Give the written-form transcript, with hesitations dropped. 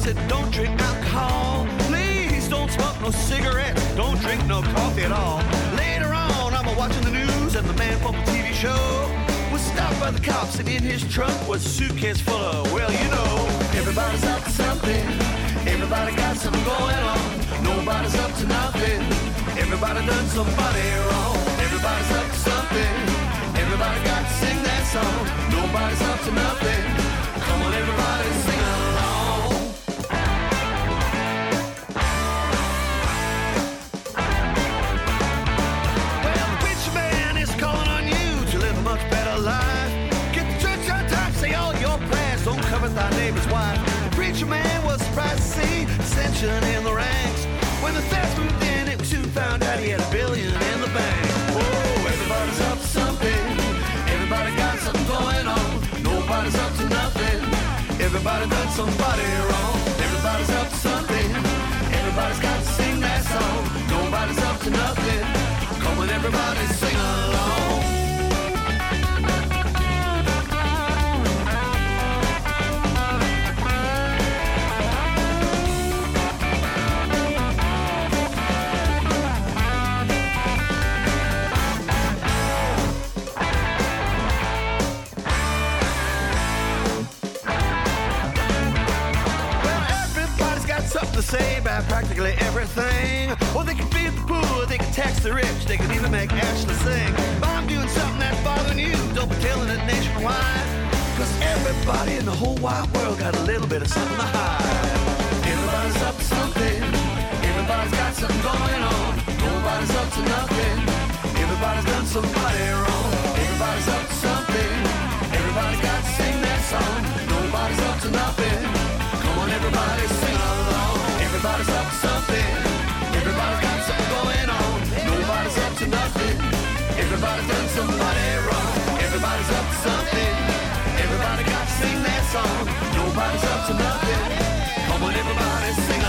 said, don't drink alcohol. Please don't smoke no cigarettes. Don't drink no coffee at all. Later on, I'm watching the news and the man from the TV show was stopped by the cops and in his trunk was a suitcase full of, well, you know, everybody's up to something. Everybody got something going on. Nobody's up to nothing. Everybody done somebody wrong. Everybody's up to something. Everybody got to sing that song. Nobody's up to nothing. Come on, everybody, sing along. Well, the preacher man is calling on you to live a much better life. Get the church on time, say all your prayers. Don't covet thy neighbor's wife. The preacher man was surprised to see dissension in the ranks. When the theft moved in, it was soon found out he had $1 billion in the bank. Oh, everybody's up to something. Everybody got something going on. Nobody's up to nothing. Everybody done somebody wrong. Everybody's up to something. Everybody's got to sing that song. Nobody's up to nothing. Come on, everybody, sing along. Something to say about practically everything. Well, they can feed the poor, they can tax the rich, they can even make Ashley sing. If I'm doing something that's bothering you, don't be telling it nationwide. Cause everybody in the whole wide world got a little bit of something to hide. Everybody's up to something. Everybody's got something going on. Nobody's up to nothing. Everybody's done somebody wrong. Everybody's up to something. Everybody's got to sing that song. Nobody's up to nothing. Come on, everybody, sing along. Everybody's up to something. Everybody's got something going on. Nobody's up to nothing. Everybody's done somebody wrong. Everybody's up to something. Everybody got to sing that song. Nobody's up to nothing. Come on, everybody, sing